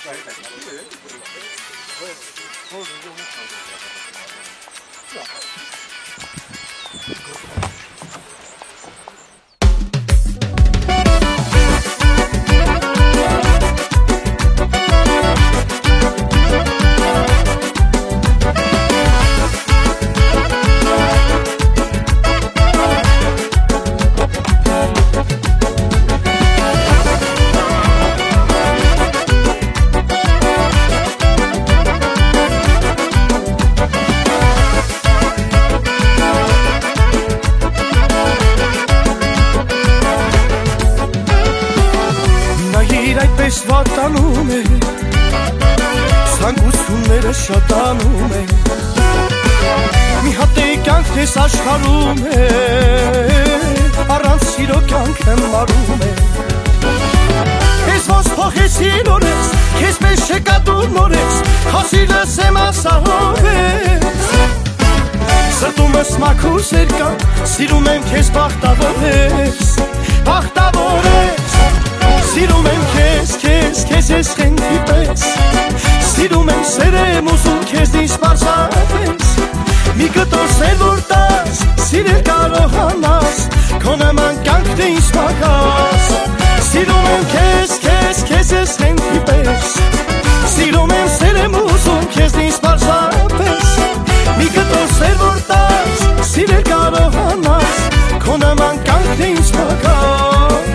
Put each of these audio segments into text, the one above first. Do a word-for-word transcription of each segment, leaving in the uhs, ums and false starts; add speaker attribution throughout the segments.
Speaker 1: Վատանում է Սանգուսունները շատանում է Մի հատ է կյանք ես աշխարում է Առանց սիրո կյանք եմ մարում է Ես ոնց փոխեցի նորես Քեզ պես շեկատու նորես Խոսիլս եմ ասահով ես Սրտումս մաքուր սերկա Սիրում եմ քեզ բախտավոր ես Բախտավոր ես Սիրում եմ քեզ, քեզ, քեզ ես խենթի պես Սիրում եմ սերեմ ուզում քեզ դինս պարզապես Մի կտոր սեր որ տաս, սիրել կարողանաս Քո նման կյանք դե ինձ պակաս Սիրում եմ քեզ, քեզ, քեզ ես խենթի պես Սիրում եմ սերեմ ուզում քեզ դինս պարզապես Մի կտոր սեր որ տաս, սիրել կարողանաս Քո նման կյանք դե ինձ պակաս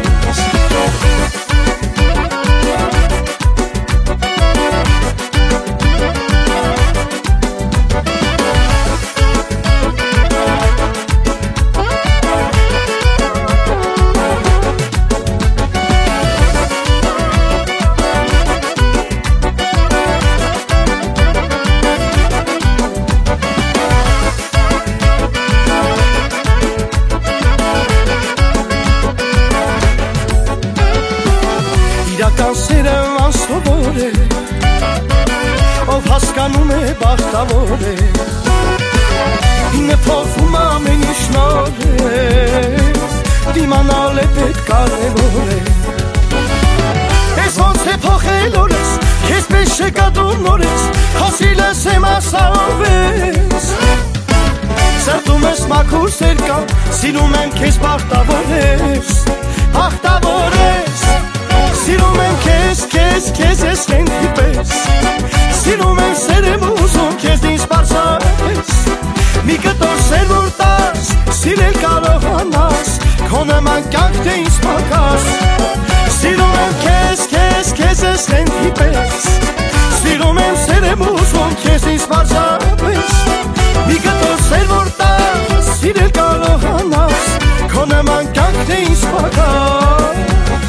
Speaker 1: Իրական սերեմ անսովոր է Ով հասկանում է բախտավոր է Ինը փոխվում ամեն ինչ նոր է Դիմանալ է պետք կարևոր է Ես ոնց է փոխել օրես Քեզ պես շեկատում նորես Խոսիլս եմ ասահով ես Սրտում ես մաքուր սերկա Սիրում եմ քեզ բախտավոր ես Բախտավոր ես Սիրում եմ քեզ, քեզ, քեզ ես խենթի պես Սիրում եմ սերեմ ուզում քեզ դինս պարզապես Մի կտոր սեր որ տաս, սիրել կարողանաս Քո նման կյանք դե ինձ պակաս Սիրում եմ քեզ, քեզ, քեզ ես խենթի պես Սիրում եմ սերեմ ուզում քեզ դինս պարզապես Մի կտոր սեր որ տաս, սիրել կարողանաս Քո նման կյանք դե ինձ պակաս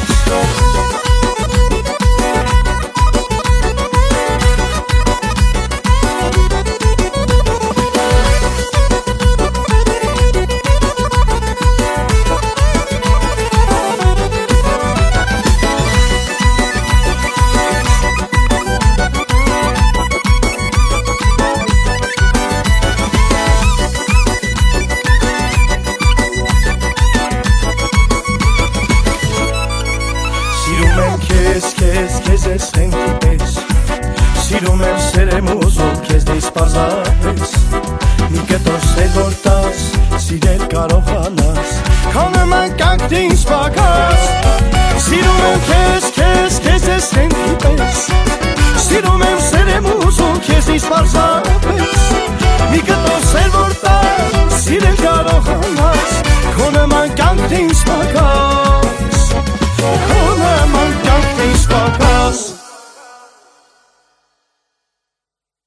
Speaker 1: Քեզ, քեզ, քեզ ես խենթի պես Սիրում եմ սերեմ ուզում քեզ դես պարզապես Մի կտոր սեր որ տաս, սիրել կարողանաս Քո նման կյանք դե ինձ պակաս Սիրում եմ քեզ, քեզ, քեզ ես խենթի պես Սիրում եմ սերեմ ուզում քեզ դես պարզապես Մի կտոր սեր որ տաս, սիրել կարողանաս Քո նման կյանք դե ինձ պակաս